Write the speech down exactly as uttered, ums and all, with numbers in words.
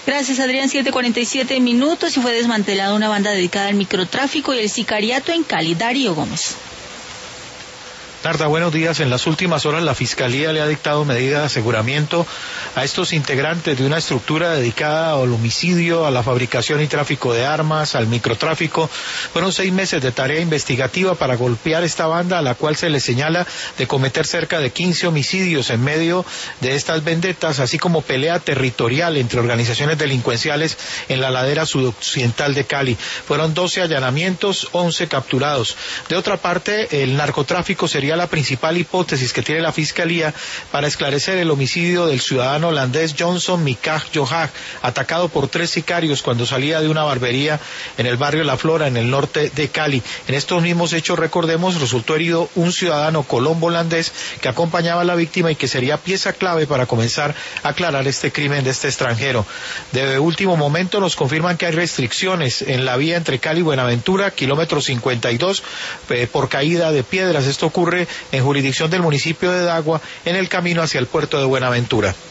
Gracias, Adrián. siete cuarenta y siete minutos y fue desmantelada una banda dedicada al microtráfico y el sicariato en Cali. Darío Gómez. Narda, buenos días. En las últimas horas la Fiscalía le ha dictado medida de aseguramiento a estos integrantes de una estructura dedicada al homicidio, a la fabricación y tráfico de armas, al microtráfico. Fueron seis meses de tarea investigativa para golpear esta banda, a la cual se le señala de cometer cerca de quince homicidios en medio de estas vendetas, así como pelea territorial entre organizaciones delincuenciales en la ladera sudoccidental de Cali. Fueron doce allanamientos, once capturados. De otra parte, el narcotráfico sería la principal hipótesis que tiene la Fiscalía para esclarecer el homicidio del ciudadano holandés Johnson Mikaj Johag, atacado por tres sicarios cuando salía de una barbería en el barrio La Flora, en el norte de Cali. En estos mismos hechos, recordemos, resultó herido un ciudadano colombo holandés que acompañaba a la víctima y que sería pieza clave para comenzar a aclarar este crimen de este extranjero. De último momento nos confirman que hay restricciones en la vía entre Cali y Buenaventura, kilómetro cincuenta y dos, eh, por caída de piedras. Esto ocurre en jurisdicción del municipio de Dagua, en el camino hacia el puerto de Buenaventura.